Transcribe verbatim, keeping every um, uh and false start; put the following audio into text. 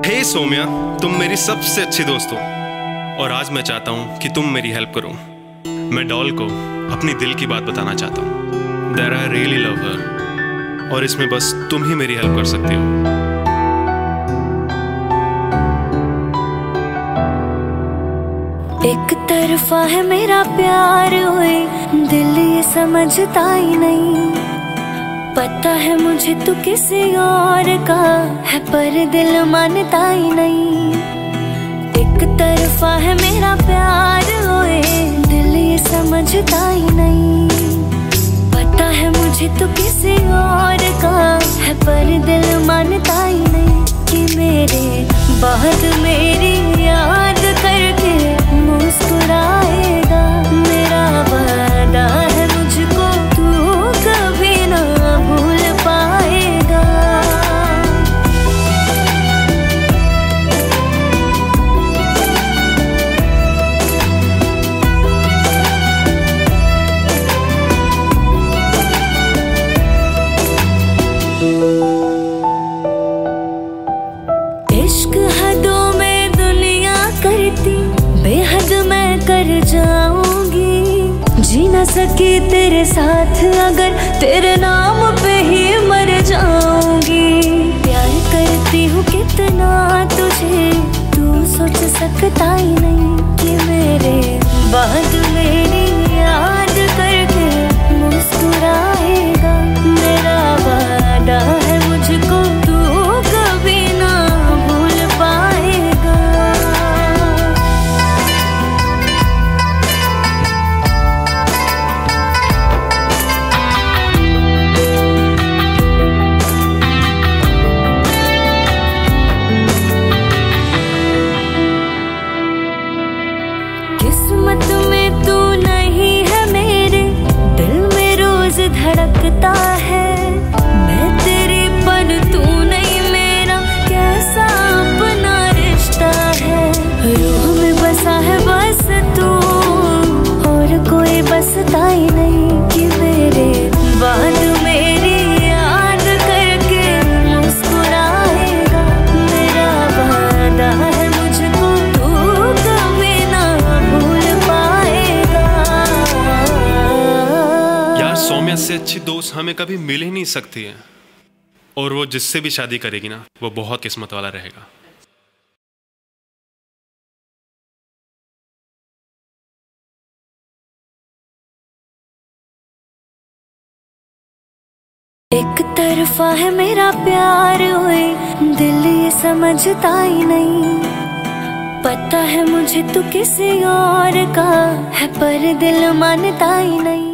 हे सौम्या, तुम मेरी सबसे अच्छी दोस्त हो और आज मैं चाहता हूँ कि तुम मेरी हेल्प करो। मैं डॉल को अपनी दिल की बात बताना चाहता हूँ। That I really love her और इसमें बस तुम ही मेरी हेल्प कर सकती हो। एक तरफा है मेरा प्यार हुए, दिल ये समझता ही नहीं। पता है मुझे तू किसी और का है, पर दिल मानता ही नहीं। एक तरफा है मेरा प्यार हुए, दिल ये समझता ही नहीं। पता है मुझे तू किसी और का है, पर दिल मानता ही नहीं। कि मेरे बाद मेरी याद करके मुस्कुराएगा, मेरा वादा है मुझको तू कभी ना भूल पाएगा। इश्क हदों में दुनिया करती, बेहद मैं कर जाऊंगी। जी न सकी तेरे साथ अगर तेरे नाम पे ही मर जाऊंगी। प्यार करती हूँ कितना तुझे, तू सोच सकता ही नहीं। कि मेरे बाद मेरी याद करके मुस्कुराएगा, मेरा वादा है मुझको तू कभी ना भूल पाएगा। किस्मत में तू नहीं है मेरे, दिल में रोज धड़कता है। मैं तेरी पर तू नहीं मेरा, कैसा अपना रिश्ता है। रूह में बसा है बस तू, और कोई बसता ही नहीं। कि मेरे बाद मेरी याद करके मुस्कुराएगा, मेरा वादा है मुझको तू कभी ना भूल पाएगा। यार, सौम्या से अच्छी दोस्त हमें कभी मिल ही नहीं सकती है और वो जिससे भी शादी करेगी ना, वो बहुत किस्मत वाला रहेगा। एक तरफा है मेरा प्यार हुए, दिल ये समझता ही नहीं। पता है मुझे तू किसी और का है, पर दिल मानता ही नहीं।